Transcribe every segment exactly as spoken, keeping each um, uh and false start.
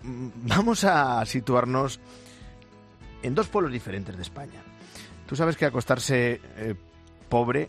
vamos a situarnos en dos pueblos diferentes de España. Tú sabes que acostarse eh, pobre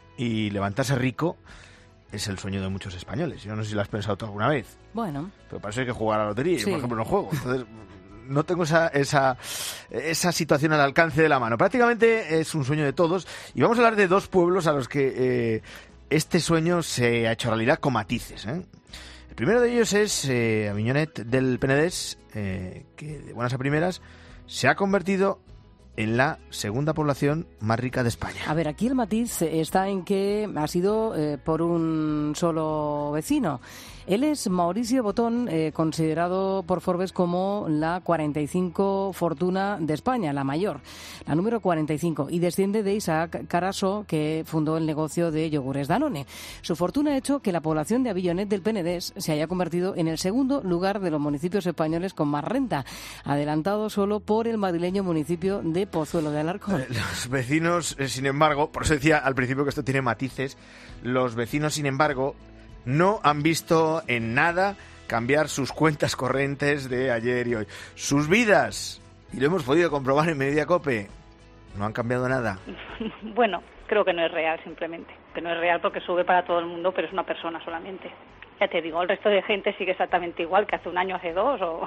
y levantarse rico es el sueño de muchos españoles. Yo no sé si lo has pensado tú alguna vez. Bueno. Pero para eso hay que jugar a la lotería. Sí. Yo, por ejemplo, no juego. Entonces, no tengo esa, esa, esa situación al alcance de la mano. Prácticamente es un sueño de todos. Y vamos a hablar de dos pueblos a los que eh, este sueño se ha hecho realidad con matices, ¿eh? El primero de ellos es eh, Avinyonet del Penedès, eh, que de buenas a primeras se ha convertido en la segunda población más rica de España. A ver, aquí el matiz está en que ha sido eh, por un solo vecino. Él es Mauricio Botón, eh, considerado por Forbes como la cuarenta y cinco fortuna de España, la mayor, la número cuarenta y cinco, y desciende de Isaac Carasso, que fundó el negocio de yogures Danone. Su fortuna ha hecho que la población de Avinyonet del Penedès se haya convertido en el segundo lugar de los municipios españoles con más renta, adelantado solo por el madrileño municipio de Pozuelo de Alarcón. Eh, los vecinos, eh, sin embargo, por eso decía al principio que esto tiene matices, los vecinos, sin embargo, no han visto en nada cambiar sus cuentas corrientes de ayer y hoy. Sus vidas, y lo hemos podido comprobar en Mediodía Cope, no han cambiado nada. Bueno, creo que no es real simplemente. Que no es real porque sube para todo el mundo, pero es una persona solamente. Ya te digo, el resto de gente sigue exactamente igual que hace un año, hace dos o...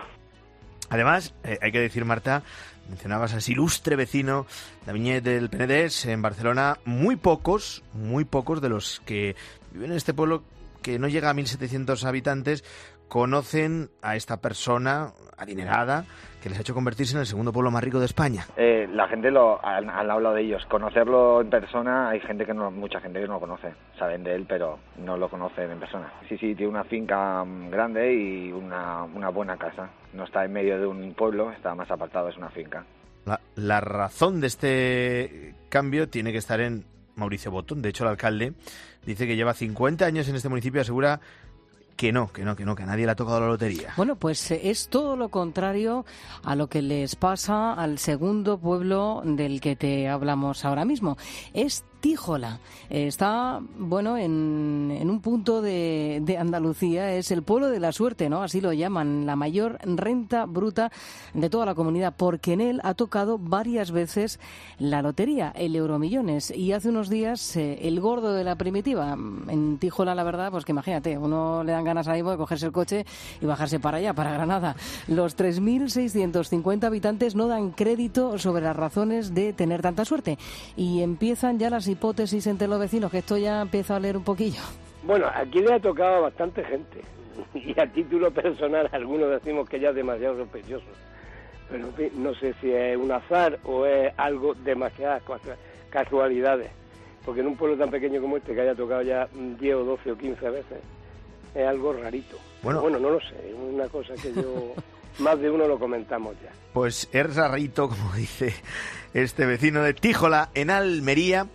Además, eh, hay que decir, Marta, mencionabas a ese ilustre vecino de Avinyonet del Penedès en Barcelona. Muy pocos, muy pocos de los que viven en este pueblo, que no llega a mil setecientos habitantes, conocen a esta persona adinerada que les ha hecho convertirse en el segundo pueblo más rico de España. Eh, la gente lo han, han hablado de ellos. Conocerlo en persona, hay gente que no, mucha gente que no lo conoce. Saben de él, pero no lo conocen en persona. Sí, sí, tiene una finca grande y una, una buena casa. No está en medio de un pueblo, está más apartado, es una finca. La, la razón de este cambio tiene que estar en Mauricio Botón. De hecho, el alcalde dice que lleva cincuenta años en este municipio y asegura que no, que no, que no, que a nadie le ha tocado la lotería. Bueno, pues es todo lo contrario a lo que les pasa al segundo pueblo del que te hablamos ahora mismo. Es Tíjola. Está, bueno, en, en un punto de, de Andalucía, es el pueblo de la suerte, ¿no? Así lo llaman, la mayor renta bruta de toda la comunidad, porque en él ha tocado varias veces la lotería, el Euromillones, y hace unos días eh, el gordo de la primitiva. En Tíjola, la verdad, pues que imagínate, uno le dan ganas ahí de cogerse el coche y bajarse para allá, para Granada. Los tres mil seiscientos cincuenta habitantes no dan crédito sobre las razones de tener tanta suerte, y empiezan ya las hipótesis entre los vecinos, que esto ya empieza a leer un poquillo. Bueno, aquí le ha tocado a bastante gente, y a título personal algunos decimos que ya es demasiado sospechoso, pero en fin, no sé si es un azar o es algo demasiadas casualidades, porque en un pueblo tan pequeño como este, que haya tocado ya diez o doce o quince veces, es algo rarito. Bueno, bueno no lo sé, es una cosa que yo... más de uno lo comentamos ya. Pues es rarito, como dice este vecino de Tíjola, en Almería.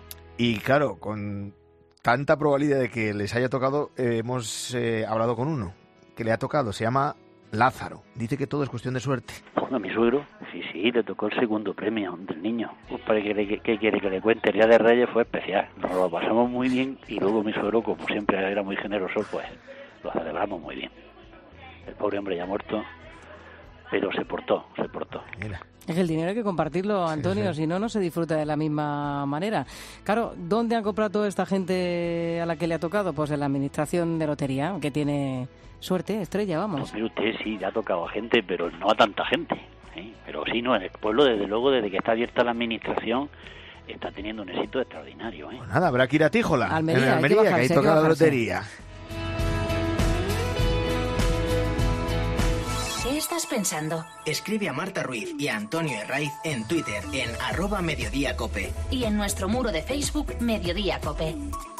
Y claro, con tanta probabilidad de que les haya tocado, eh, hemos eh, hablado con uno que le ha tocado, se llama Lázaro. Dice que todo es cuestión de suerte. Bueno, a mi suegro, sí, sí, le tocó el segundo premio del niño. Pues para que, le, que quiere que le cuente, el Día de Reyes fue especial. Nos lo pasamos muy bien y luego mi suegro, como siempre era muy generoso, pues lo celebramos muy bien. El pobre hombre ya muerto, pero se portó, se portó. Mira. Es que el dinero hay que compartirlo, Antonio, sí, sí. Si no, no se disfruta de la misma manera. Claro, ¿dónde han comprado toda esta gente a la que le ha tocado? Pues en la administración de lotería, que tiene suerte, estrella, vamos. Pues mire usted, sí, le ha tocado a gente, pero no a tanta gente. ¿eh? Pero sí, no, en el pueblo, desde luego, desde que está abierta la administración, está teniendo un éxito extraordinario. ¿eh? Pues nada, habrá que ir a Tíjola, Almería, en Almería, que, bajarse, que ahí toca que la lotería. ¿Qué estás pensando? Escribe a Marta Ruiz y a Antonio Herraiz en Twitter en arroba Mediodía Cope. Y en nuestro muro de Facebook, Mediodía Cope.